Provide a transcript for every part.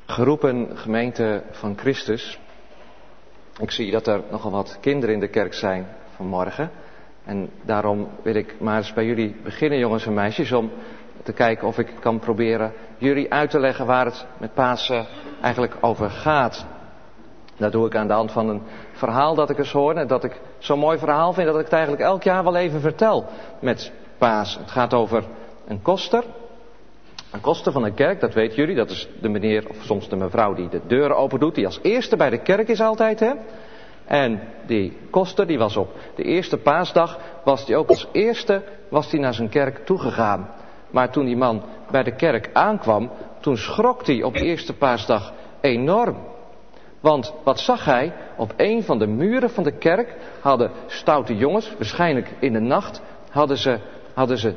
Geroepen gemeente van Christus. Ik zie dat er nogal wat kinderen in de kerk zijn vanmorgen. En daarom wil ik maar eens bij jullie beginnen, jongens en meisjes, om te kijken of ik kan proberen jullie uit te leggen waar het met Pasen eigenlijk over gaat. Dat doe ik aan de hand van een verhaal dat ik eens hoorde. Dat ik zo'n mooi verhaal vind dat ik het eigenlijk elk jaar wel even vertel met Pasen. Het gaat over een koster. Een koster van een kerk, dat weten jullie. Dat is de meneer of soms de mevrouw die de deuren open doet. Die als eerste bij de kerk is altijd, hè. En die koster, die was op de eerste paasdag, was die ook als eerste naar zijn kerk toegegaan. Maar toen die man bij de kerk aankwam, toen schrok hij op de eerste paasdag enorm. Want wat zag hij? Op een van de muren van de kerk hadden stoute jongens, waarschijnlijk in de nacht, hadden ze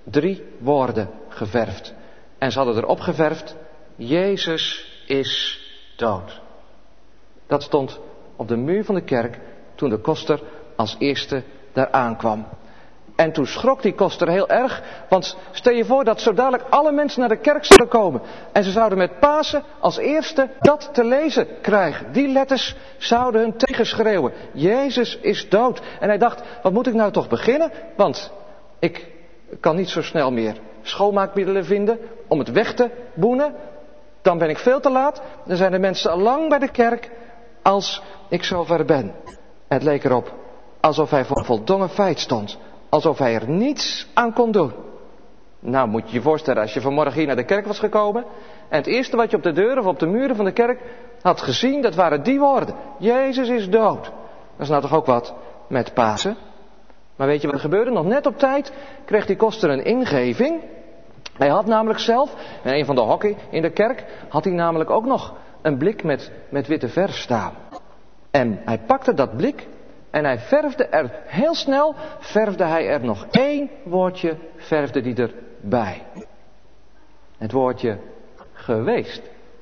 3 woorden geverfd. En ze hadden erop geverfd: Jezus is dood. Dat stond op de muur van de kerk toen de koster als eerste daar aankwam. En toen schrok die koster heel erg, want stel je voor dat zo dadelijk alle mensen naar de kerk zouden komen. En ze zouden met Pasen als eerste dat te lezen krijgen. Die letters zouden hun tegenschreeuwen: Jezus is dood. En hij dacht, wat moet ik nou toch beginnen? Want ik kan niet zo snel meer schoonmaakmiddelen vinden om het weg te boenen. Dan ben ik veel te laat. Dan zijn de mensen al lang bij de kerk als ik zover ben. En het leek erop alsof hij voor een voldongen feit stond. Alsof hij er niets aan kon doen. Nou, moet je je voorstellen als je vanmorgen hier naar de kerk was gekomen. En het eerste wat je op de deuren of op de muren van de kerk had gezien, dat waren die woorden: Jezus is dood. Dat is nou toch ook wat met Pasen. Maar weet je wat er gebeurde? Nog net op tijd kreeg die koster een ingeving. Hij had namelijk zelf, in een van de hokken in de kerk, had hij namelijk ook nog een blik met witte verf staan. En hij pakte dat blik en hij verfde er heel snel, nog 1 woordje, verfde die erbij. Het woordje geweest.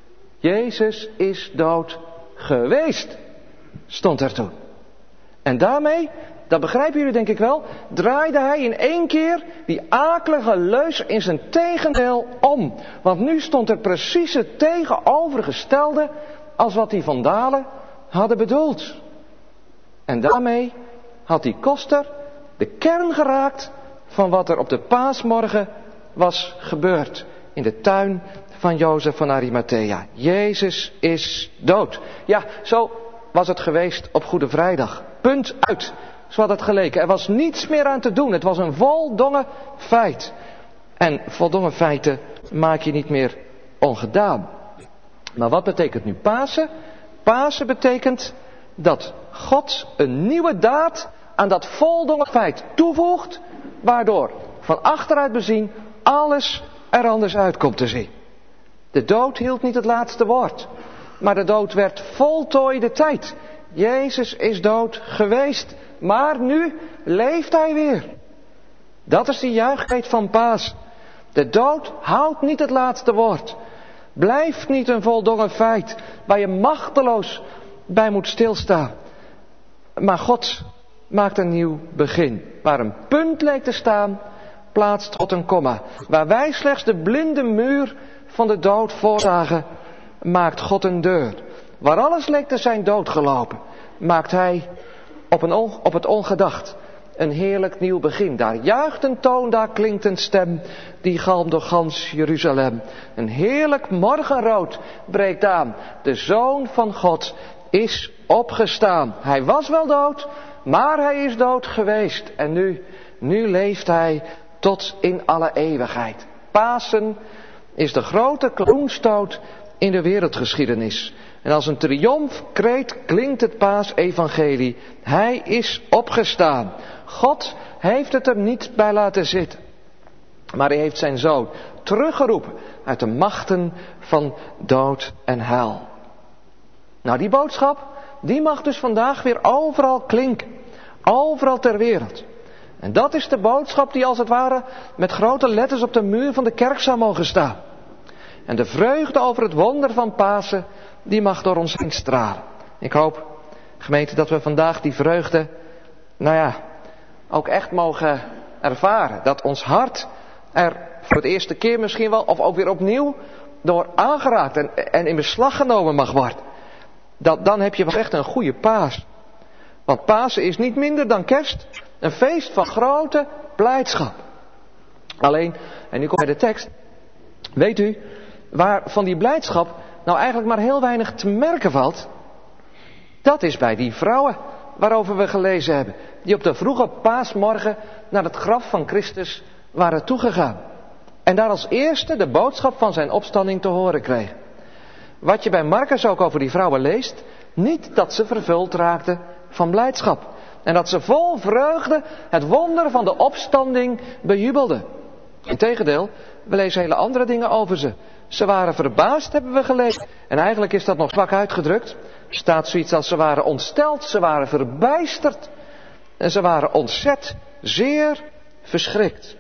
Jezus is dood geweest, stond er toen. En daarmee, dat begrijpen jullie denk ik wel, draaide hij in 1 keer die akelige leus in zijn tegendeel om. Want nu stond er precies het tegenovergestelde als wat die vandalen hadden bedoeld. En daarmee had die koster de kern geraakt van wat er op de paasmorgen was gebeurd. In de tuin van Jozef van Arimathea. Jezus is dood. Ja, zo was het geweest op Goede Vrijdag. Punt uit. Zo had het geleken. Er was niets meer aan te doen. Het was een voldongen feit. En voldongen feiten maak je niet meer ongedaan. Maar wat betekent nu Pasen? Pasen betekent dat God een nieuwe daad aan dat voldongen feit toevoegt, waardoor van achteruit bezien alles er anders uit komt te zien. De dood hield niet het laatste woord, maar de dood werd voltooide tijd. Jezus is dood geweest, maar nu leeft hij weer. Dat is de juichkreet van Pasen. De dood houdt niet het laatste woord. Blijft niet een voldongen feit waar je machteloos bij moet stilstaan. Maar God maakt een nieuw begin. Waar een punt leek te staan, plaatst God een komma. Waar wij slechts de blinde muur van de dood voorzagen, maakt God een deur. Waar alles leek te zijn doodgelopen, maakt hij op het ongedacht een heerlijk nieuw begin. Daar juicht een toon, daar klinkt een stem, die galmt door gans Jeruzalem. Een heerlijk morgenrood breekt aan. De Zoon van God is opgestaan. Hij was wel dood, maar hij is dood geweest. En nu leeft hij tot in alle eeuwigheid. Pasen is de grote kroonstoot in de wereldgeschiedenis. En als een triomfkreet klinkt het paasevangelie. Hij is opgestaan. God heeft het er niet bij laten zitten. Maar hij heeft zijn Zoon teruggeroepen uit de machten van dood en hel. Nou, die boodschap, die mag dus vandaag weer overal klinken. Overal ter wereld. En dat is de boodschap die als het ware met grote letters op de muur van de kerk zou mogen staan. En de vreugde over het wonder van Pasen, die mag door ons heen stralen. Ik hoop, gemeente, dat we vandaag die vreugde, ook echt mogen ervaren. Dat ons hart er voor het eerste keer misschien wel, of ook weer opnieuw, door aangeraakt en in beslag genomen mag worden, dan heb je wel echt een goede Paas. Want Pasen is niet minder dan kerst, een feest van grote blijdschap. Alleen, en nu komt bij de tekst, weet u, waar van die blijdschap nou eigenlijk maar heel weinig te merken valt, dat is bij die vrouwen waarover we gelezen hebben, die op de vroege paasmorgen naar het graf van Christus waren toegegaan. En daar als eerste de boodschap van zijn opstanding te horen kregen. Wat je bij Marcus ook over die vrouwen leest, niet dat ze vervuld raakten van blijdschap. En dat ze vol vreugde het wonder van de opstanding bejubelden. Integendeel, we lezen hele andere dingen over ze. Ze waren verbaasd, hebben we gelezen. En eigenlijk is dat nog zwak uitgedrukt. Er staat zoiets als ze waren ontsteld, ze waren verbijsterd. En ze waren ontzet, zeer verschrikt.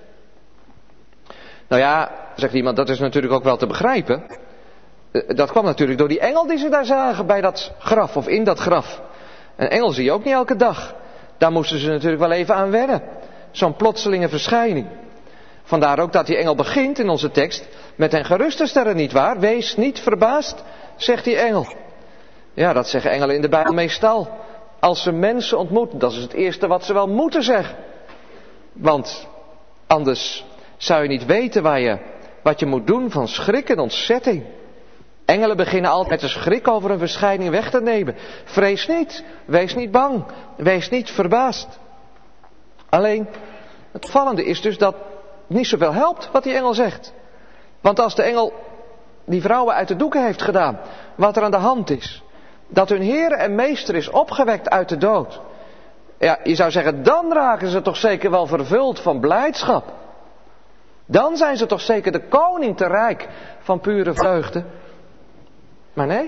Nou ja, zegt iemand, dat is natuurlijk ook wel te begrijpen. Dat kwam natuurlijk door die engel die ze daar zagen bij dat graf of in dat graf. Een engel zie je ook niet elke dag. Daar moesten ze natuurlijk wel even aan wennen. Zo'n plotselinge verschijning. Vandaar ook dat die engel begint in onze tekst met hen gerust te stellen, nietwaar? Wees niet verbaasd, zegt die engel. Ja, dat zeggen engelen in de Bijbel meestal. Als ze mensen ontmoeten, dat is het eerste wat ze wel moeten zeggen. Want anders zou je niet weten wat je moet doen van schrik en ontzetting. Engelen beginnen altijd met de schrik over een verschijning weg te nemen. Vrees niet, wees niet bang, wees niet verbaasd. Alleen, het vallende is dus dat het niet zoveel helpt wat die engel zegt. Want als de engel die vrouwen uit de doeken heeft gedaan, wat er aan de hand is, dat hun Heer en Meester is opgewekt uit de dood. Ja, je zou zeggen, dan raken ze toch zeker wel vervuld van blijdschap. Dan zijn ze toch zeker de koning te rijk van pure vreugde. Maar nee.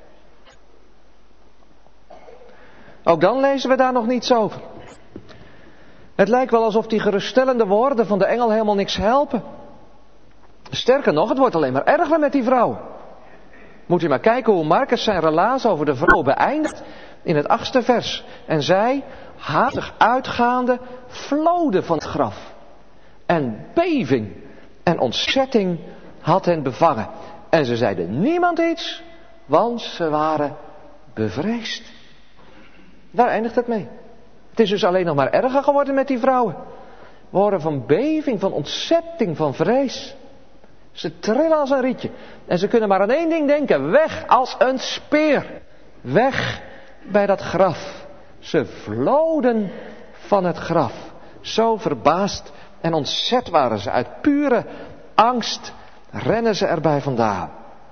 Ook dan lezen we daar nog niets over. Het lijkt wel alsof die geruststellende woorden van de engel helemaal niks helpen. Sterker nog, het wordt alleen maar erger met die vrouw. Moet u maar kijken hoe Marcus zijn relaas over de vrouw beëindigt in het 8e vers. En zij, haastig uitgaande, vloden van het graf. En beving en ontzetting had hen bevangen. En ze zeiden niemand iets, want ze waren bevreesd. Daar eindigt het mee. Het is dus alleen nog maar erger geworden met die vrouwen. We horen van beving, van ontzetting, van vrees. Ze trillen als een rietje. En ze kunnen maar aan één ding denken. Weg als een speer. Weg bij dat graf. Ze vloden van het graf. Zo verbaasd en ontzet waren ze. Uit pure angst rennen ze erbij vandaan.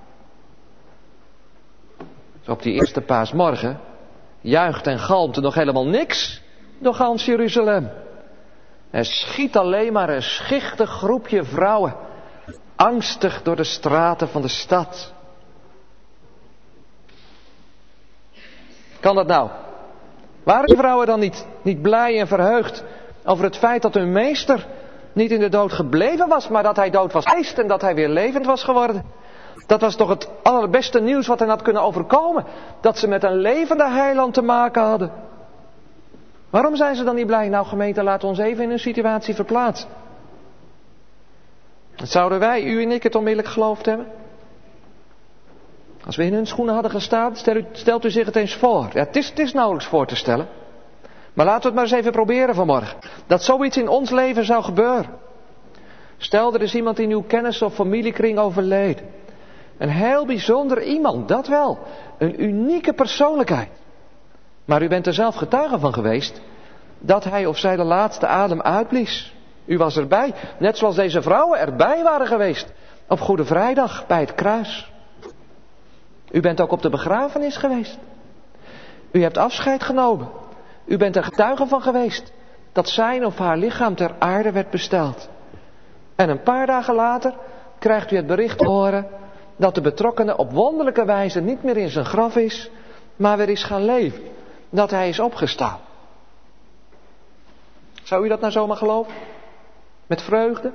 Zo op die eerste paasmorgen juicht en galmt er nog helemaal niks door gans Jeruzalem. Er schiet alleen maar een schichtig groepje vrouwen, angstig door de straten van de stad. Kan dat nou? Waren die vrouwen dan niet blij en verheugd over het feit dat hun meester niet in de dood gebleven was, maar dat hij dood was geweest en dat hij weer levend was geworden? Dat was toch het allerbeste nieuws wat hen had kunnen overkomen. Dat ze met een levende heiland te maken hadden. Waarom zijn ze dan niet blij? Nou gemeente, laten we ons even in hun situatie verplaatsen. Zouden wij, u en ik, het onmiddellijk geloofd hebben? Als we in hun schoenen hadden gestaan, stelt u zich het eens voor. Ja, het is nauwelijks voor te stellen. Maar laten we het maar eens even proberen vanmorgen. Dat zoiets in ons leven zou gebeuren. Stel, er is iemand in uw kennis- of familiekring overleden. Een heel bijzonder iemand, dat wel. Een unieke persoonlijkheid. Maar u bent er zelf getuige van geweest dat hij of zij de laatste adem uitblies. U was erbij, net zoals deze vrouwen erbij waren geweest op Goede Vrijdag bij het kruis. U bent ook op de begrafenis geweest. U hebt afscheid genomen. U bent er getuige van geweest dat zijn of haar lichaam ter aarde werd besteld. En een paar dagen later krijgt u het bericht te horen dat de betrokkenen op wonderlijke wijze niet meer in zijn graf is, maar weer is gaan leven. Dat hij is opgestaan. Zou u dat nou zomaar geloven? Met vreugde?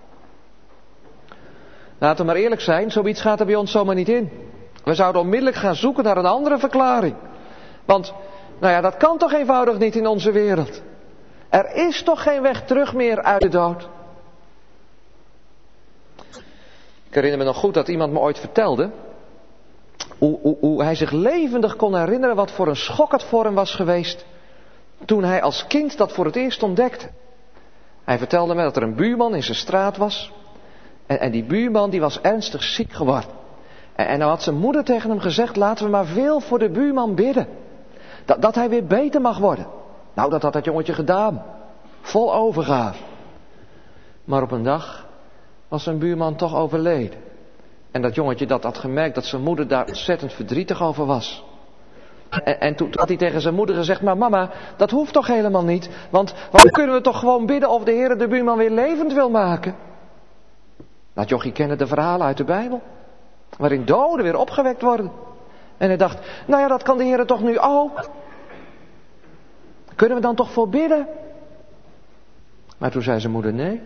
Laten we maar eerlijk zijn, zoiets gaat er bij ons zomaar niet in. We zouden onmiddellijk gaan zoeken naar een andere verklaring. Want, nou ja, dat kan toch eenvoudig niet in onze wereld. Er is toch geen weg terug meer uit de dood. Ik herinner me nog goed dat iemand me ooit vertelde hoe hij zich levendig kon herinneren wat voor een schok het voor hem was geweest toen hij als kind dat voor het eerst ontdekte. Hij vertelde me dat er een buurman in zijn straat was en die buurman die was ernstig ziek geworden. En nou had zijn moeder tegen hem gezegd, laten we maar veel voor de buurman bidden. Dat hij weer beter mag worden. Nou, dat had dat jongetje gedaan. Vol overgave. Maar op een dag was zijn buurman toch overleden. En dat jongetje dat had gemerkt dat zijn moeder daar ontzettend verdrietig over was. En toen had hij tegen zijn moeder gezegd, maar mama, dat hoeft toch helemaal niet. Want dan kunnen we toch gewoon bidden of de Heer de buurman weer levend wil maken. Dat jochie kende de verhalen uit de Bijbel. Waarin doden weer opgewekt worden. En hij dacht, nou ja, dat kan de Heer toch nu ook. Kunnen we dan toch voor bidden? Maar toen zei zijn moeder, nee.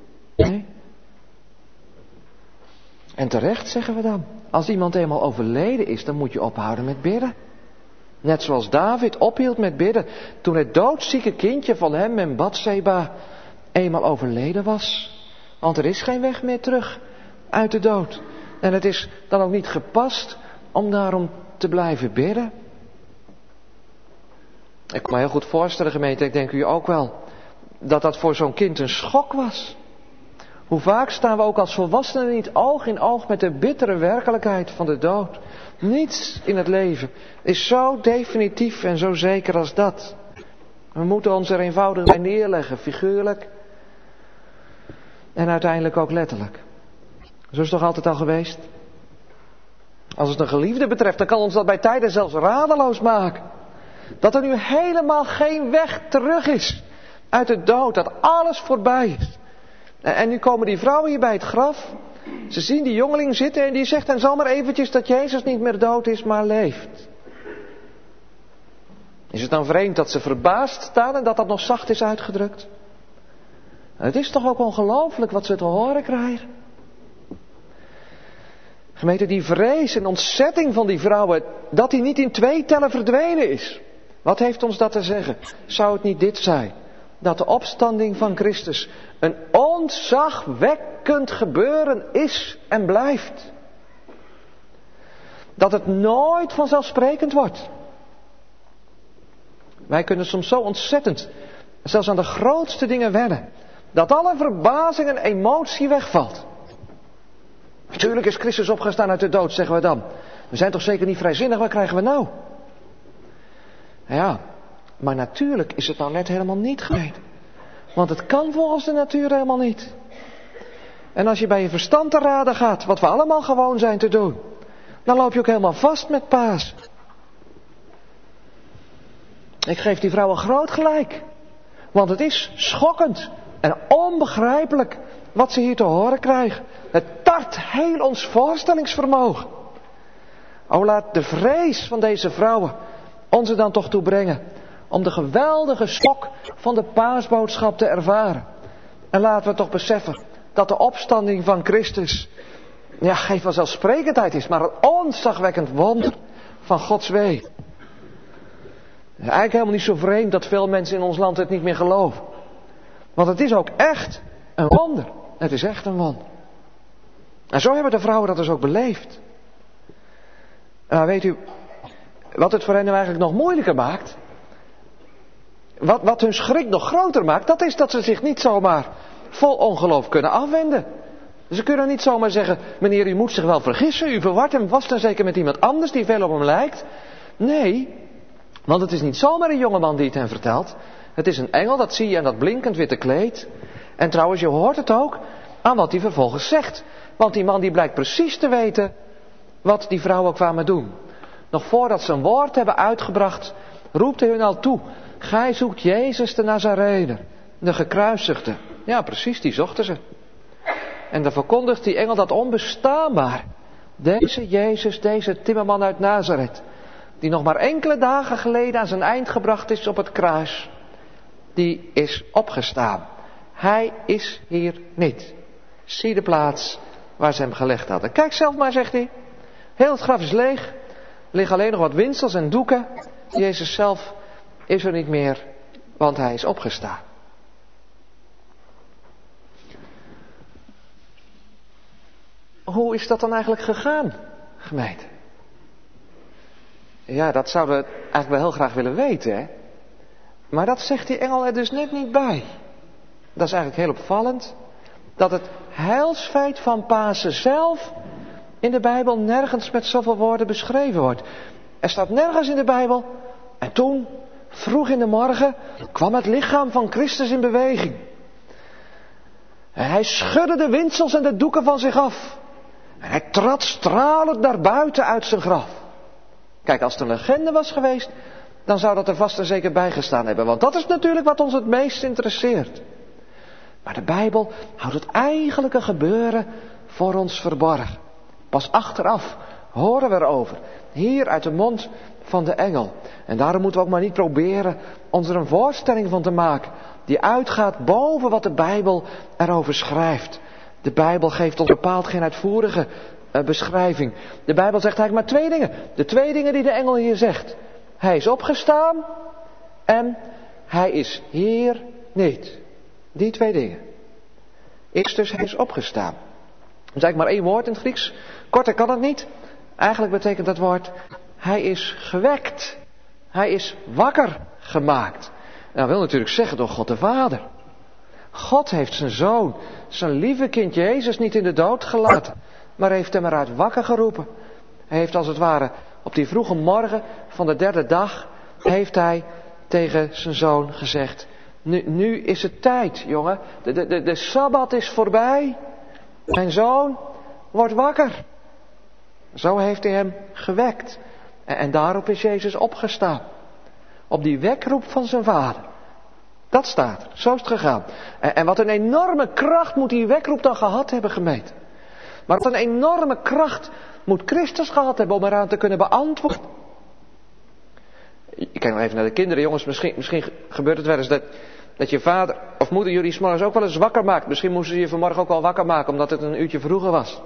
En terecht, zeggen we dan. Als iemand eenmaal overleden is, dan moet je ophouden met bidden. Net zoals David ophield met bidden toen het doodzieke kindje van hem en Batseba eenmaal overleden was. Want er is geen weg meer terug uit de dood. En het is dan ook niet gepast om daarom te blijven bidden. Ik kan me heel goed voorstellen, gemeente, ik denk u ook wel, dat dat voor zo'n kind een schok was. Hoe vaak staan we ook als volwassenen niet oog in oog met de bittere werkelijkheid van de dood. Niets in het leven is zo definitief en zo zeker als dat. We moeten ons er eenvoudig bij neerleggen, figuurlijk en uiteindelijk ook letterlijk. Zo is het toch altijd al geweest? Als het een geliefde betreft, dan kan ons dat bij tijden zelfs radeloos maken. Dat er nu helemaal geen weg terug is uit de dood, dat alles voorbij is. En nu komen die vrouwen hier bij het graf. Ze zien die jongeling zitten en die zegt dan zal maar eventjes dat Jezus niet meer dood is, maar leeft. Is het dan vreemd dat ze verbaasd staan en dat dat nog zacht is uitgedrukt? Het is toch ook ongelooflijk wat ze te horen krijgen. Gemeente, die vrees en ontzetting van die vrouwen, dat die niet in 2 tellen verdwenen is. Wat heeft ons dat te zeggen? Zou het niet dit zijn? Dat de opstanding van Christus een ontzagwekkend gebeuren is en blijft. Dat het nooit vanzelfsprekend wordt. Wij kunnen soms zo ontzettend, zelfs aan de grootste dingen wennen, dat alle verbazing en emotie wegvalt. Natuurlijk is Christus opgestaan uit de dood, zeggen we dan. We zijn toch zeker niet vrijzinnig, wat krijgen we nou? Ja, maar natuurlijk is het nou net helemaal niet gemeen. Want het kan volgens de natuur helemaal niet. En als je bij je verstand te raden gaat, wat we allemaal gewoon zijn te doen, dan loop je ook helemaal vast met Paas. Ik geef die vrouwen groot gelijk. Want het is schokkend en onbegrijpelijk wat ze hier te horen krijgen. Het tart heel ons voorstellingsvermogen. O, laat de vrees van deze vrouwen ons er dan toch toe brengen om de geweldige schok van de paasboodschap te ervaren. En laten we toch beseffen dat de opstanding van Christus geen vanzelfsprekendheid is, maar een ontzagwekkend wonder van Gods wee. Het is eigenlijk helemaal niet zo vreemd dat veel mensen in ons land het niet meer geloven. Want het is ook echt een wonder. Het is echt een wonder. En zo hebben de vrouwen dat dus ook beleefd. En weet u, wat het voor hen nou eigenlijk nog moeilijker maakt, wat hun schrik nog groter maakt, dat is dat ze zich niet zomaar vol ongeloof kunnen afwenden. Ze kunnen niet zomaar zeggen, meneer, u moet zich wel vergissen, u verwart hem vast en zeker met iemand anders die veel op hem lijkt. Nee, want het is niet zomaar een jongeman die het hen vertelt. Het is een engel, dat zie je aan dat blinkend witte kleed. En trouwens, je hoort het ook aan wat hij vervolgens zegt. Want die man die blijkt precies te weten wat die vrouwen kwamen doen. Nog voordat ze een woord hebben uitgebracht, roept hij hun al toe. Gij zoekt Jezus de Nazarener, de gekruisigde. Ja, precies, die zochten ze. En dan verkondigt die engel dat onbestaanbaar. Deze Jezus, deze timmerman uit Nazareth, die nog maar enkele dagen geleden aan zijn eind gebracht is op het kruis, die is opgestaan. Hij is hier niet. Zie de plaats waar ze hem gelegd hadden. Kijk zelf maar, zegt hij. Heel het graf is leeg. Er liggen alleen nog wat windsels en doeken. Jezus zelf is er niet meer, want hij is opgestaan. hoe is dat dan eigenlijk gegaan, gemeente? Ja, dat zouden we eigenlijk wel heel graag willen weten, hè? Maar dat zegt die engel er dus net niet bij. Dat is eigenlijk heel opvallend. Dat het heilsfeit van Pasen zelf in de Bijbel nergens met zoveel woorden beschreven wordt. Er staat nergens in de Bijbel. En toen, vroeg in de morgen, kwam het lichaam van Christus in beweging. En hij schudde de windsels en de doeken van zich af. En hij trad stralend naar buiten uit zijn graf. Kijk, als het een legende was geweest, dan zou dat er vast en zeker bij gestaan hebben. Want dat is natuurlijk wat ons het meest interesseert. Maar de Bijbel houdt het eigenlijke gebeuren voor ons verborgen. Pas achteraf horen we erover. Hier uit de mond van de engel. En daarom moeten we ook maar niet proberen ons er een voorstelling van te maken. Die uitgaat boven wat de Bijbel erover schrijft. De Bijbel geeft ons bepaald geen uitvoerige beschrijving. De Bijbel zegt eigenlijk maar 2 dingen. De 2 dingen die de engel hier zegt. Hij is opgestaan en hij is hier niet. Die 2 dingen. Eerst dus, hij is opgestaan. Dat is eigenlijk maar 1 woord in het Grieks. Korter kan het niet. Eigenlijk betekent dat woord, hij is gewekt. Hij is wakker gemaakt. En dat wil natuurlijk zeggen door God de Vader. God heeft zijn zoon, zijn lieve kind Jezus niet in de dood gelaten, maar heeft hem eruit wakker geroepen. Hij heeft als het ware op die vroege morgen van de 3e dag, heeft hij tegen zijn zoon gezegd, nu is het tijd, jongen. De Sabbat is voorbij. Mijn zoon wordt wakker. Zo heeft hij hem gewekt. En daarop is Jezus opgestaan. Op die wekroep van zijn vader. Dat staat er. Zo is het gegaan. En wat een enorme kracht moet die wekroep dan gehad hebben, gemeente. Maar wat een enorme kracht moet Christus gehad hebben om eraan te kunnen beantwoorden. Je kijkt nog even naar de kinderen, jongens. Misschien gebeurt het wel eens dat je vader of moeder jullie 's morgens ook wel eens wakker maakt. Misschien moesten ze je vanmorgen ook wel wakker maken omdat het een uurtje vroeger was.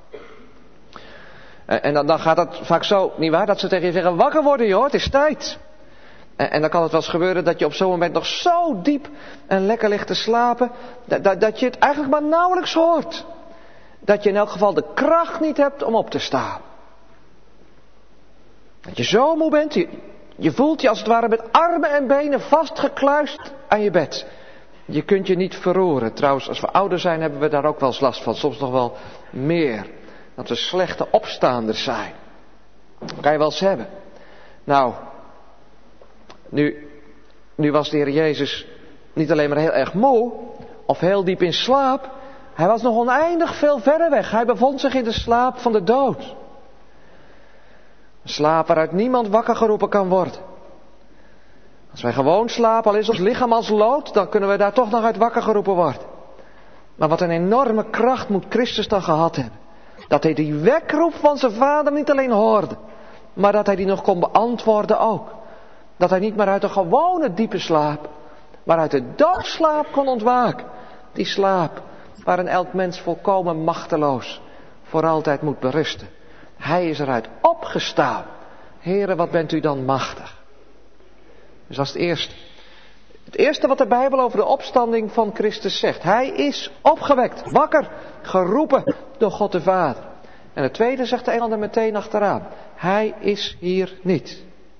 En dan gaat dat vaak zo, nietwaar, dat ze tegen je zeggen, wakker worden joh, het is tijd. En dan kan het wel eens gebeuren dat je op zo'n moment nog zo diep en lekker ligt te slapen, dat je het eigenlijk maar nauwelijks hoort. Dat je in elk geval de kracht niet hebt om op te staan. Dat je zo moe bent, je voelt je als het ware met armen en benen vastgekluisterd aan je bed. Je kunt je niet verroeren. Trouwens, als we ouder zijn hebben we daar ook wel eens last van, soms nog wel meer. Dat we slechte opstaanders zijn. Dat kan je wel eens hebben. Nou, nu was de Heer Jezus niet alleen maar heel erg moe of heel diep in slaap. Hij was nog oneindig veel verder weg. Hij bevond zich in de slaap van de dood. Een slaap waaruit niemand wakker geroepen kan worden. Als wij gewoon slapen, al is ons lichaam als lood, dan kunnen we daar toch nog uit wakker geroepen worden. Maar wat een enorme kracht moet Christus dan gehad hebben. Dat hij die wekroep van zijn vader niet alleen hoorde, maar dat hij die nog kon beantwoorden ook. Dat hij niet meer uit een gewone diepe slaap, maar uit de doodslaap kon ontwaken. Die slaap waarin elk mens volkomen machteloos voor altijd moet berusten. Hij is eruit opgestaan. Heere, wat bent u dan machtig. Dus dat is het eerste. Het eerste wat de Bijbel over de opstanding van Christus zegt. Hij is opgewekt, wakker, geroepen door God de Vader. En het tweede zegt de engel er meteen achteraan. Hij is hier niet.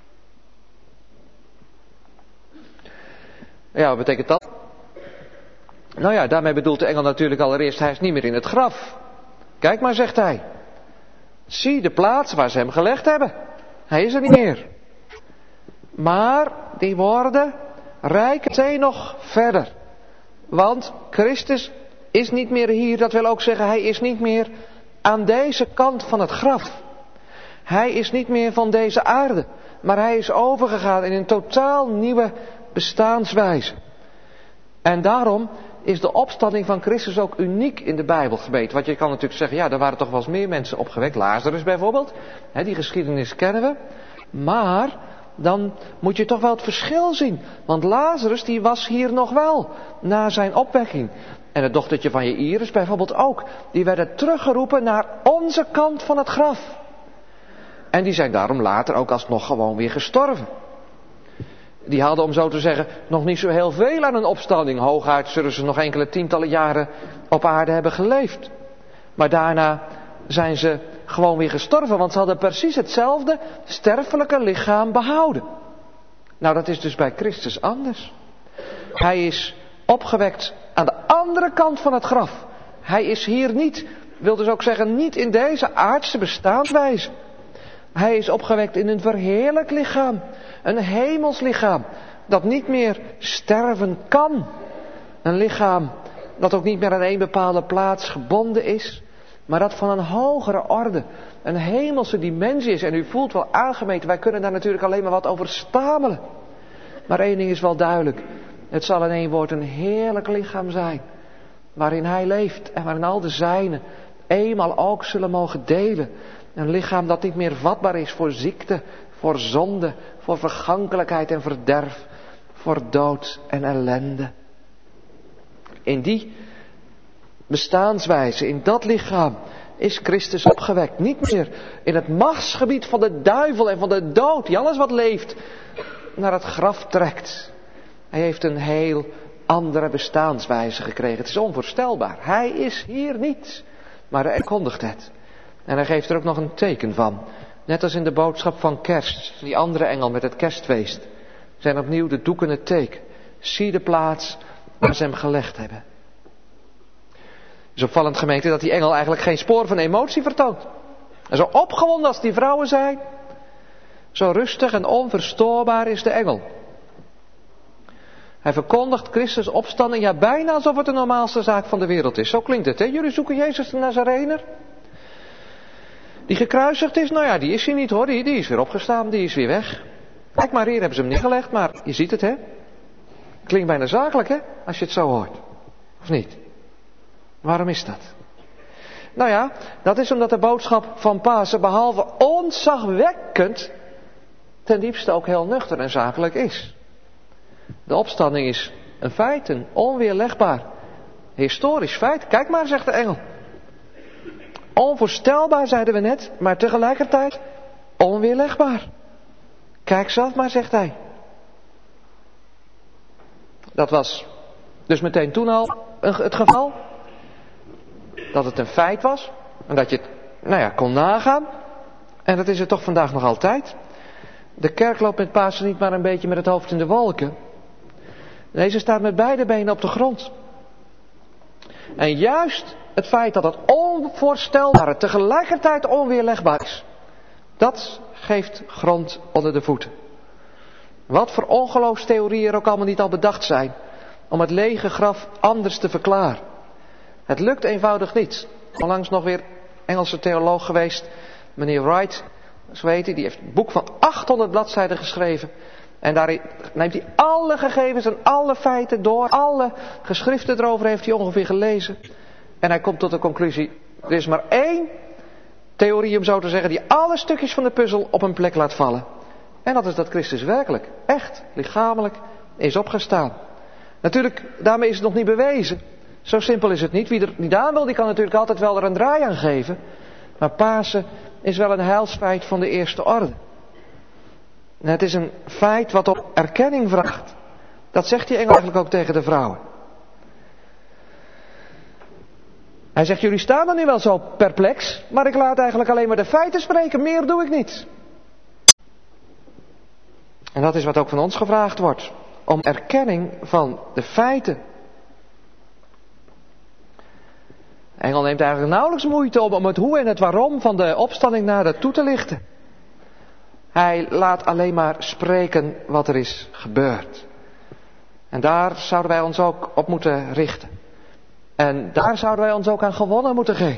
Ja, wat betekent dat? Nou ja, daarmee bedoelt de engel natuurlijk allereerst, hij is niet meer in het graf. Kijk maar, zegt hij. Zie de plaats waar ze hem gelegd hebben. Hij is er niet meer. Maar die woorden reiken meteen nog verder. Want Christus is niet meer hier. Dat wil ook zeggen, hij is niet meer aan deze kant van het graf. Hij is niet meer van deze aarde. Maar hij is overgegaan in een totaal nieuwe bestaanswijze. En daarom is de opstanding van Christus ook uniek in de Bijbel gemeten. Want je kan natuurlijk zeggen, ja, er waren toch wel eens meer mensen opgewekt. Lazarus bijvoorbeeld. Die geschiedenis kennen we. Maar dan moet je toch wel het verschil zien. Want Lazarus die was hier nog wel na zijn opwekking. En het dochtertje van Jaïrus bijvoorbeeld ook. Die werden teruggeroepen naar onze kant van het graf. En die zijn daarom later ook alsnog gewoon weer gestorven. Die hadden, om zo te zeggen, nog niet zo heel veel aan een opstanding. Hooguit zullen ze nog enkele tientallen jaren op aarde hebben geleefd. Maar daarna zijn ze gewoon weer gestorven. Want ze hadden precies hetzelfde sterfelijke lichaam behouden. Nou, dat is dus bij Christus anders. Hij is opgewekt aan de andere kant van het graf. Hij is hier niet, wil dus ook zeggen, niet in deze aardse bestaanswijze. Hij is opgewekt in een verheerlijk lichaam. Een hemels lichaam. Dat niet meer sterven kan. Een lichaam dat ook niet meer aan één bepaalde plaats gebonden is. Maar dat van een hogere orde. Een hemelse dimensie is. En u voelt wel aangemeten. Wij kunnen daar natuurlijk alleen maar wat over stamelen. Maar één ding is wel duidelijk. Het zal in één woord een heerlijk lichaam zijn. Waarin hij leeft. En waarin al de zijnen eenmaal ook zullen mogen delen. Een lichaam dat niet meer vatbaar is voor ziekte, voor zonde, voor vergankelijkheid en verderf, voor dood en ellende. In die bestaanswijze, in dat lichaam, is Christus opgewekt. Niet meer in het machtsgebied van de duivel en van de dood, die alles wat leeft naar het graf trekt. Hij heeft een heel andere bestaanswijze gekregen. Het is onvoorstelbaar. Hij is hier niet, maar hij kondigt het. En hij geeft er ook nog een teken van. Net als in de boodschap van kerst. Die andere engel met het kerstfeest. Zijn opnieuw de doeken het teken. Zie de plaats waar ze hem gelegd hebben. Het is opvallend, gemeente, dat die engel eigenlijk geen spoor van emotie vertoont. En zo opgewonden als die vrouwen zijn. Zo rustig en onverstoorbaar is de engel. Hij verkondigt Christus opstanding. Ja, bijna alsof het de normaalste zaak van de wereld is. Zo klinkt het, hè? Jullie zoeken Jezus de Nazarener. Die gekruisigd is, nou ja, die is hij niet hoor, die is weer opgestaan, die is weer weg. Kijk maar, hier hebben ze hem neergelegd, maar je ziet het hè. Klinkt bijna zakelijk hè, als je het zo hoort. Of niet? Waarom is dat? Nou ja, dat is omdat de boodschap van Pasen behalve ontzagwekkend, ten diepste ook heel nuchter en zakelijk is. De opstanding is een feit, een onweerlegbaar, historisch feit. Kijk maar, zegt de engel. Onvoorstelbaar, zeiden we net, maar tegelijkertijd onweerlegbaar. Kijk zelf maar, zegt hij. Dat was dus meteen toen al het geval. Dat het een feit was. En dat je het, kon nagaan. En dat is het toch vandaag nog altijd. De kerk loopt met Pasen niet maar een beetje met het hoofd in de wolken. Nee, ze staat met beide benen op de grond. En juist het feit dat het onvoorstelbare tegelijkertijd onweerlegbaar is. Dat geeft grond onder de voeten. Wat voor ongeloofstheorieën er ook allemaal niet al bedacht zijn. Om het lege graf anders te verklaren. Het lukt eenvoudig niet. Onlangs nog weer Engelse theoloog geweest. Meneer Wright, zo heet hij. Die heeft een boek van 800 bladzijden geschreven. En daarin neemt hij alle gegevens en alle feiten door. Alle geschriften erover heeft hij ongeveer gelezen. En hij komt tot de conclusie. Er is maar één theorie, om zo te zeggen, die alle stukjes van de puzzel op een plek laat vallen. En dat is dat Christus werkelijk, echt, lichamelijk is opgestaan. Natuurlijk, daarmee is het nog niet bewezen. Zo simpel is het niet. Wie er niet aan wil, die kan natuurlijk altijd wel er een draai aan geven. Maar Pasen is wel een heilsfeit van de eerste orde. En het is een feit wat op erkenning vraagt. Dat zegt die engel eigenlijk ook tegen de vrouwen. Hij zegt, jullie staan er nu wel zo perplex, maar ik laat eigenlijk alleen maar de feiten spreken, meer doe ik niet. En dat is wat ook van ons gevraagd wordt. Om erkenning van de feiten. De engel neemt eigenlijk nauwelijks moeite om het hoe en het waarom van de opstanding nader toe te lichten. Hij laat alleen maar spreken wat er is gebeurd. En daar zouden wij ons ook op moeten richten. En daar zouden wij ons ook aan gewonnen moeten geven.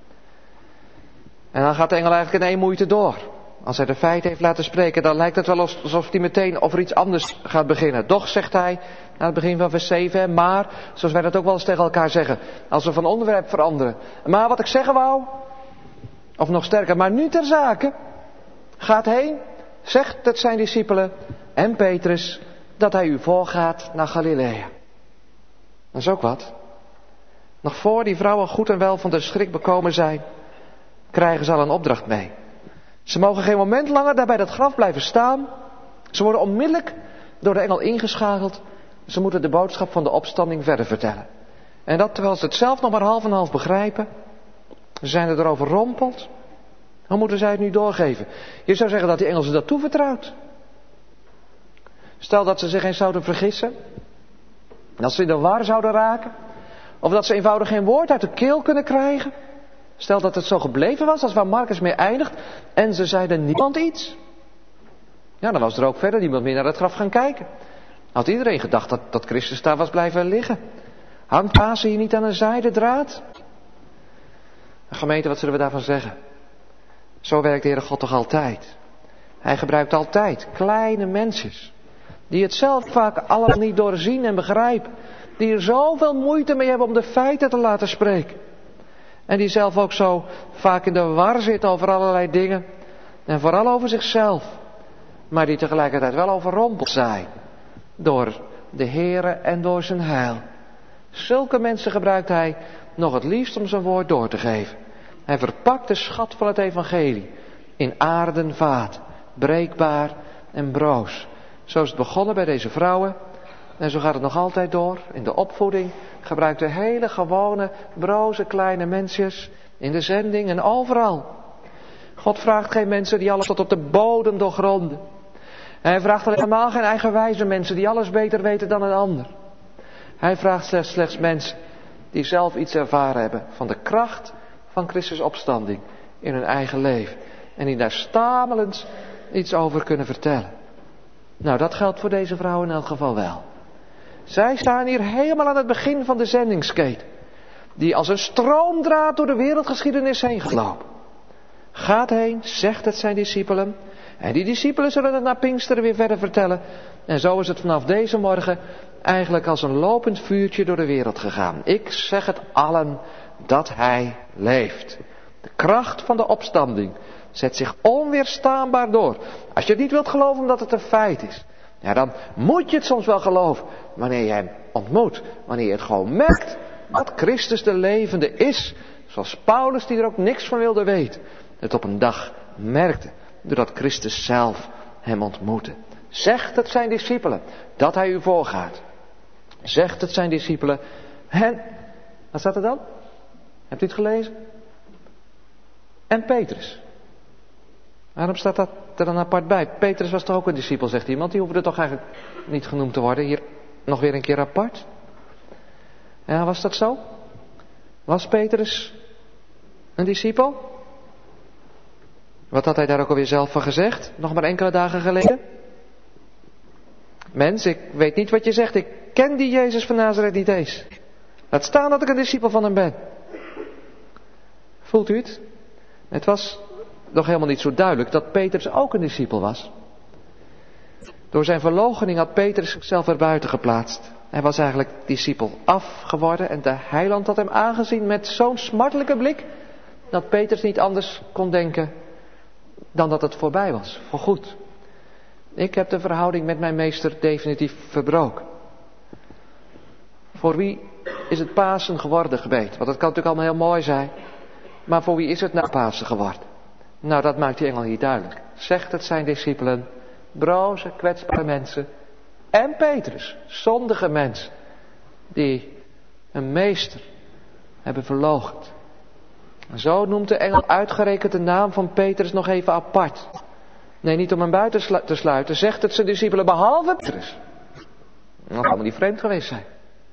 En dan gaat de engel eigenlijk in één moeite door. Als hij de feiten heeft laten spreken, dan lijkt het wel alsof hij meteen over iets anders gaat beginnen. Doch, zegt hij, aan het begin van vers 7, maar, zoals wij dat ook wel eens tegen elkaar zeggen, als we van onderwerp veranderen. Maar wat ik zeggen wou, of nog sterker, maar nu ter zake, gaat heen, zegt het zijn discipelen en Petrus, dat hij u voorgaat naar Galilea. Dat is ook wat. Nog voor die vrouwen goed en wel van de schrik bekomen zijn, krijgen ze al een opdracht mee. Ze mogen geen moment langer daar bij dat graf blijven staan. Ze worden onmiddellijk door de engel ingeschakeld. Ze moeten de boodschap van de opstanding verder vertellen. En dat terwijl ze het zelf nog maar half en half begrijpen. Ze zijn er overrompeld. Hoe moeten zij het nu doorgeven? Je zou zeggen dat die engel ze dat toevertrouwt. Stel dat ze zich eens zouden vergissen. Dat ze in de war zouden raken. Of dat ze eenvoudig geen woord uit de keel kunnen krijgen. Stel dat het zo gebleven was als waar Marcus mee eindigt. En ze zeiden niemand iets. Ja, dan was er ook verder niemand meer naar het graf gaan kijken. Had iedereen gedacht dat Christus daar was blijven liggen. Hangt Pasen hier niet aan een zijdendraad? Gemeente, wat zullen we daarvan zeggen? Zo werkt de Heere God toch altijd. Hij gebruikt altijd kleine mensjes. Die het zelf vaak allemaal niet doorzien en begrijpen. Die er zoveel moeite mee hebben om de feiten te laten spreken. En die zelf ook zo vaak in de war zitten over allerlei dingen. En vooral over zichzelf. Maar die tegelijkertijd wel overrompeld zijn. Door de Heere en door zijn heil. Zulke mensen gebruikt hij nog het liefst om zijn woord door te geven. Hij verpakt de schat van het evangelie in aarden vaat, breekbaar en broos. Zo is het begonnen bij deze vrouwen en zo gaat het nog altijd door. In de opvoeding gebruikt hij hele gewone, broze kleine mensjes in de zending en overal. God vraagt geen mensen die alles tot op de bodem doorgronden. Hij vraagt helemaal geen eigenwijze mensen die alles beter weten dan een ander. Hij vraagt slechts mensen die zelf iets ervaren hebben van de kracht van Christus opstanding in hun eigen leven. En die daar stamelend iets over kunnen vertellen. Nou, dat geldt voor deze vrouwen in elk geval wel. Zij staan hier helemaal aan het begin van de zendingsketen. Die als een stroomdraad door de wereldgeschiedenis heen gelopen. Gaat heen, zegt het zijn discipelen. En die discipelen zullen het na Pinksteren weer verder vertellen. En zo is het vanaf deze morgen eigenlijk als een lopend vuurtje door de wereld gegaan. Ik zeg het allen dat hij leeft. De kracht van de opstanding zet zich onweerstaanbaar door. Als je het niet wilt geloven omdat het een feit is. Ja, dan moet je het soms wel geloven. Wanneer je hem ontmoet. Wanneer je het gewoon merkt dat Christus de levende is. Zoals Paulus, die er ook niks van wilde weten, het op een dag merkte. Doordat Christus zelf hem ontmoette. Zegt het zijn discipelen dat hij u voorgaat. Zegt het zijn discipelen. En, wat staat er dan? Hebt u het gelezen? En Petrus. Waarom staat dat er dan apart bij? Petrus was toch ook een discipel, zegt iemand. Die hoefde toch eigenlijk niet genoemd te worden. Hier nog weer een keer apart. Ja, was dat zo? Was Petrus een discipel? Wat had hij daar ook alweer zelf van gezegd? Nog maar enkele dagen geleden. Mens, ik weet niet wat je zegt. Ik ken die Jezus van Nazareth niet eens. Laat staan dat ik een discipel van hem ben. Voelt u het? Het was nog helemaal niet zo duidelijk dat Petrus ook een discipel was. Door zijn verloochening had Petrus zichzelf erbuiten geplaatst. Hij was eigenlijk discipel af geworden en de heiland had hem aangezien met zo'n smartelijke blik dat Petrus niet anders kon denken dan dat het voorbij was, voorgoed. Ik heb de verhouding met mijn meester definitief verbroken. Voor wie is het Pasen geworden gebed? Want dat kan natuurlijk allemaal heel mooi zijn. Maar voor wie is het nou Pasen geworden? Nou, dat maakt die engel hier duidelijk. Zegt het zijn discipelen, broze, kwetsbare mensen. En Petrus, zondige mensen. Die een meester hebben verloochend. En zo noemt de engel uitgerekend de naam van Petrus nog even apart. Nee, niet om hem buiten te sluiten. Zegt het zijn discipelen behalve Petrus. Dat kan niet vreemd geweest zijn.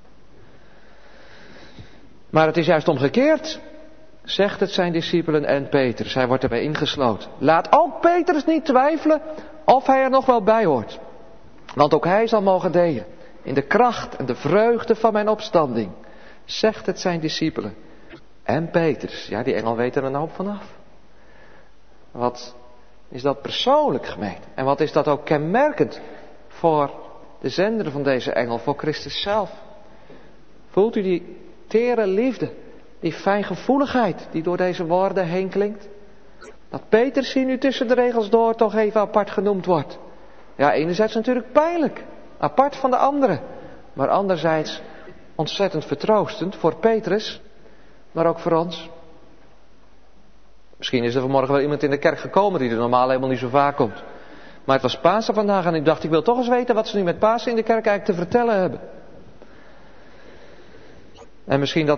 Maar het is juist omgekeerd. Zegt het zijn discipelen en Petrus. Hij wordt erbij ingesloten. Laat ook Petrus niet twijfelen of hij er nog wel bij hoort. Want ook hij zal mogen delen in de kracht en de vreugde van mijn opstanding. Zegt het zijn discipelen en Petrus. Ja, die engel weet er een hoop vanaf. Wat is dat persoonlijk gemeend? En wat is dat ook kenmerkend voor de zender van deze engel, voor Christus zelf? Voelt u die tere liefde, die fijngevoeligheid die door deze woorden heen klinkt? Dat Petrus hier nu tussen de regels door toch even apart genoemd wordt. Ja, enerzijds natuurlijk pijnlijk, apart van de anderen. Maar anderzijds ontzettend vertroostend voor Petrus, maar ook voor ons. Misschien is er vanmorgen wel iemand in de kerk gekomen die er normaal helemaal niet zo vaak komt. Maar het was Pasen vandaag en ik dacht, ik wil toch eens weten wat ze nu met Pasen in de kerk eigenlijk te vertellen hebben. En misschien dat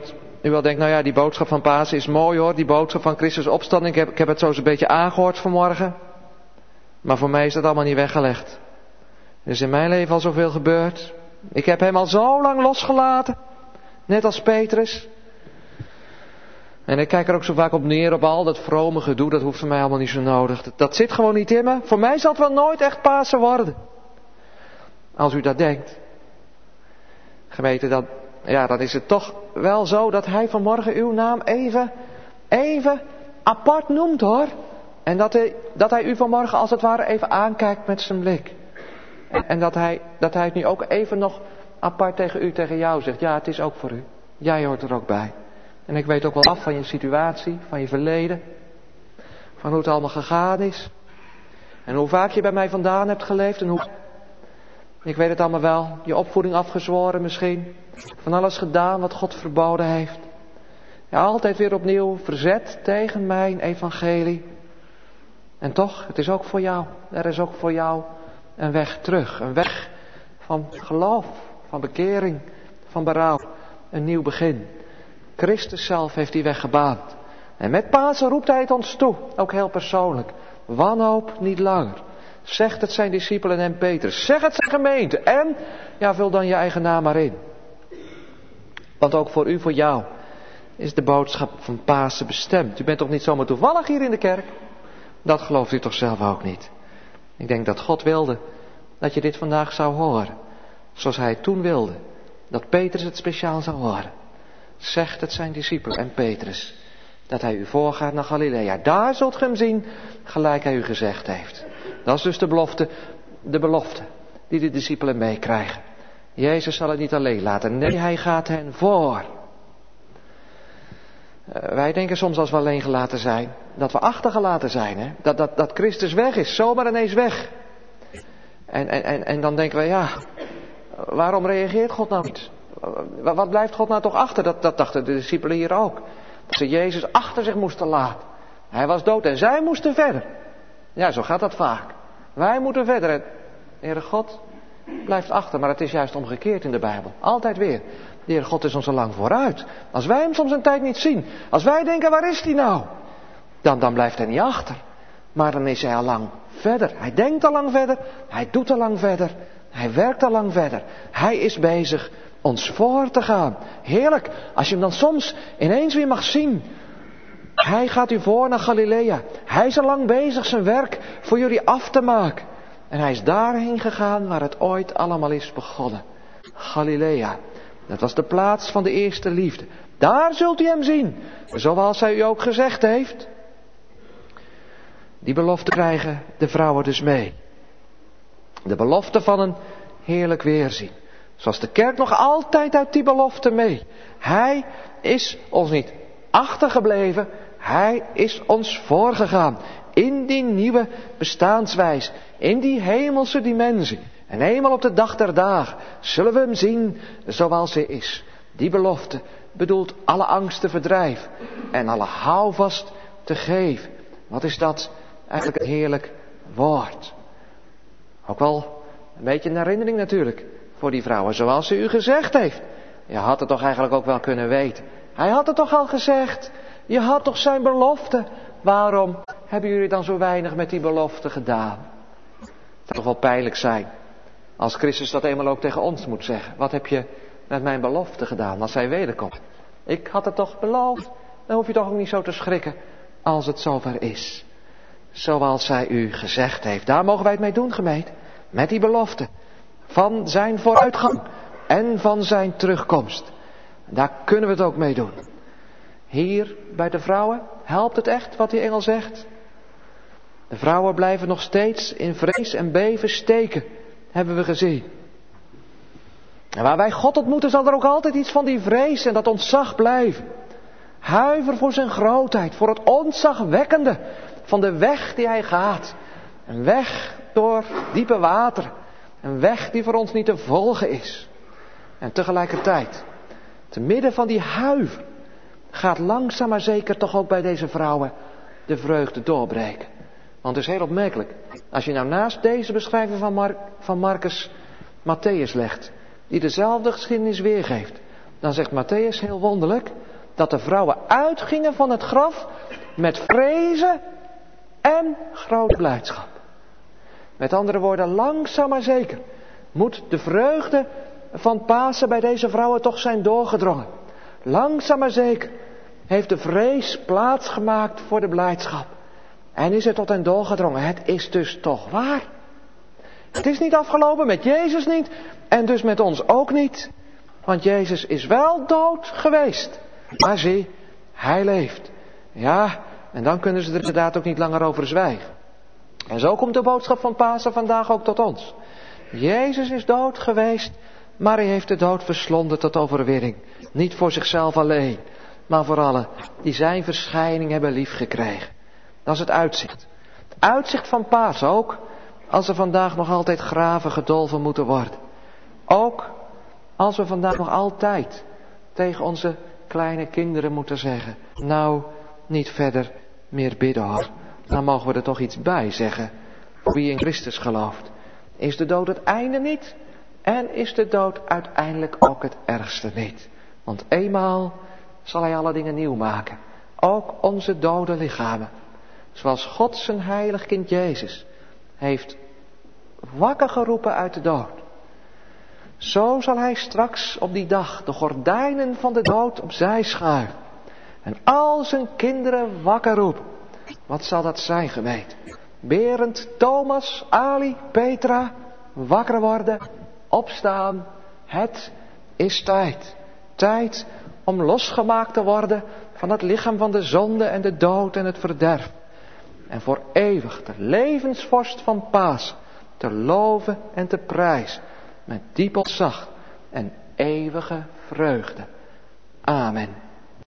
u wel denkt, nou ja, die boodschap van Pasen is mooi hoor. Die boodschap van Christus opstanding. Ik heb het zo eens een beetje aangehoord vanmorgen. Maar voor mij is dat allemaal niet weggelegd. Er is in mijn leven al zoveel gebeurd. Ik heb hem al zo lang losgelaten. Net als Petrus. En ik kijk er ook zo vaak op neer, op al dat vrome gedoe. Dat hoeft voor mij allemaal niet zo nodig. Dat zit gewoon niet in me. Voor mij zal het wel nooit echt Pasen worden. Als u dat denkt. Gemeente, dan is het toch wel zo dat hij vanmorgen uw naam even apart noemt hoor. En dat hij u vanmorgen als het ware even aankijkt met zijn blik. En dat hij het nu ook even nog apart tegen jou zegt. Ja, het is ook voor u. Jij hoort er ook bij. En ik weet ook wel af van je situatie, van je verleden. Van hoe het allemaal gegaan is. En hoe vaak je bij mij vandaan hebt geleefd. En hoe... Ik weet het allemaal wel. Je opvoeding afgezworen misschien. Van alles gedaan wat God verboden heeft. Ja, altijd weer opnieuw verzet tegen mijn evangelie. En toch, het is ook voor jou. Er is ook voor jou een weg terug. Een weg van geloof, van bekering, van berouw. Een nieuw begin. Christus zelf heeft die weg gebaand. En met Pasen roept hij het ons toe. Ook heel persoonlijk. Wanhoop niet langer. Zegt het zijn discipelen en Petrus. Zeg het zijn gemeente. En, ja, vul dan je eigen naam maar in. Want ook voor u, voor jou, is de boodschap van Pasen bestemd. U bent toch niet zomaar toevallig hier in de kerk? Dat gelooft u toch zelf ook niet? Ik denk dat God wilde dat je dit vandaag zou horen. Zoals hij het toen wilde. Dat Petrus het speciaal zou horen. Zegt het zijn discipelen en Petrus. Dat hij u voorgaat naar Galilea. Daar zult ge hem zien, gelijk hij u gezegd heeft. Dat is dus de belofte die de discipelen meekrijgen. Jezus zal het niet alleen laten. Nee, hij gaat hen voor. Wij denken soms als we alleen gelaten zijn, dat we achtergelaten zijn. Hè? Dat Christus weg is, zomaar ineens weg. En dan denken we, ja, waarom reageert God nou niet? Wat blijft God nou toch achter? Dat dachten de discipelen hier ook. Dat ze Jezus achter zich moesten laten. Hij was dood en zij moesten verder. Ja, zo gaat dat vaak. Wij moeten verder. En de Heere God blijft achter. Maar het is juist omgekeerd in de Bijbel. Altijd weer. De Heere God is ons al lang vooruit. Als wij hem soms een tijd niet zien. Als wij denken, waar is hij nou? Dan blijft hij niet achter. Maar dan is hij al lang verder. Hij denkt al lang verder. Hij doet al lang verder. Hij werkt al lang verder. Hij is bezig ons voor te gaan. Heerlijk. Als je hem dan soms ineens weer mag zien. Hij gaat u voor naar Galilea. Hij is al lang bezig zijn werk voor jullie af te maken. En hij is daarheen gegaan waar het ooit allemaal is begonnen. Galilea. Dat was de plaats van de eerste liefde. Daar zult u hem zien. Zoals hij u ook gezegd heeft. Die belofte krijgen de vrouwen dus mee. De belofte van een heerlijk weerzien. Zoals de kerk nog altijd uit die belofte mee. Hij is ons niet achtergebleven. Hij is ons voorgegaan. In die nieuwe bestaanswijze. In die hemelse dimensie. En eenmaal op de dag der dagen zullen we hem zien zoals hij is. Die belofte bedoelt alle angst te verdrijven. En alle houvast te geven. Wat is dat? Eigenlijk een heerlijk woord. Ook wel een beetje een herinnering natuurlijk. Voor die vrouwen zoals hij u gezegd heeft. Je had het toch eigenlijk ook wel kunnen weten. Hij had het toch al gezegd. Je had toch zijn belofte. Waarom hebben jullie dan zo weinig met die belofte gedaan? Het zou toch wel pijnlijk zijn. Als Christus dat eenmaal ook tegen ons moet zeggen. Wat heb je met mijn belofte gedaan als hij wederkomt? Ik had het toch beloofd. Dan hoef je toch ook niet zo te schrikken als het zover is. Zoals hij u gezegd heeft. Daar mogen wij het mee doen, gemeente. Met die belofte. Van zijn vooruitgang. En van zijn terugkomst. Daar kunnen we het ook mee doen. Hier bij de vrouwen helpt het echt wat die engel zegt. De vrouwen blijven nog steeds in vrees en beven steken. Hebben we gezien. En waar wij God ontmoeten zal er ook altijd iets van die vrees en dat ontzag blijven. Huiver voor zijn grootheid. Voor het ontzagwekkende van de weg die hij gaat. Een weg door diepe wateren. Een weg die voor ons niet te volgen is. En tegelijkertijd, te midden van die huiver, gaat langzaam maar zeker toch ook bij deze vrouwen de vreugde doorbreken. Want het is heel opmerkelijk. Als je nou naast deze beschrijving van Marcus Matthäus legt, die dezelfde geschiedenis weergeeft, dan zegt Matthäus heel wonderlijk, dat de vrouwen uitgingen van het graf met vrezen en grote blijdschap. Met andere woorden, langzaam maar zeker moet de vreugde van Pasen bij deze vrouwen toch zijn doorgedrongen. Langzaam maar zeker heeft de vrees plaatsgemaakt voor de blijdschap. En is het tot hen doorgedrongen. Het is dus toch waar. Het is niet afgelopen, met Jezus niet en dus met ons ook niet. Want Jezus is wel dood geweest. Maar zie, hij leeft. Ja, en dan kunnen ze er inderdaad ook niet langer over zwijgen. En zo komt de boodschap van Pasen vandaag ook tot ons. Jezus is dood geweest, maar hij heeft de dood verslonden tot overwinning. Niet voor zichzelf alleen, maar voor allen die zijn verschijning hebben liefgekregen. Dat is het uitzicht. Het uitzicht van Pasen ook, als er vandaag nog altijd graven gedolven moeten worden. Ook als we vandaag nog altijd tegen onze kleine kinderen moeten zeggen: nou, niet verder meer bidden hoor. Dan mogen we er toch iets bij zeggen. Wie in Christus gelooft. Is de dood het einde niet? En is de dood uiteindelijk ook het ergste niet? Want eenmaal zal hij alle dingen nieuw maken. Ook onze dode lichamen. Zoals God zijn heilig kind Jezus heeft wakker geroepen uit de dood. Zo zal hij straks op die dag de gordijnen van de dood opzij schuiven. En al zijn kinderen wakker roepen. Wat zal dat zijn, gemeente? Berend, Thomas, Ali, Petra, wakker worden, opstaan. Het is tijd. Tijd om losgemaakt te worden van het lichaam van de zonde en de dood en het verderf. En voor eeuwig de levensvorst van Pasen te loven en te prijzen. Met diep ontzag en eeuwige vreugde. Amen.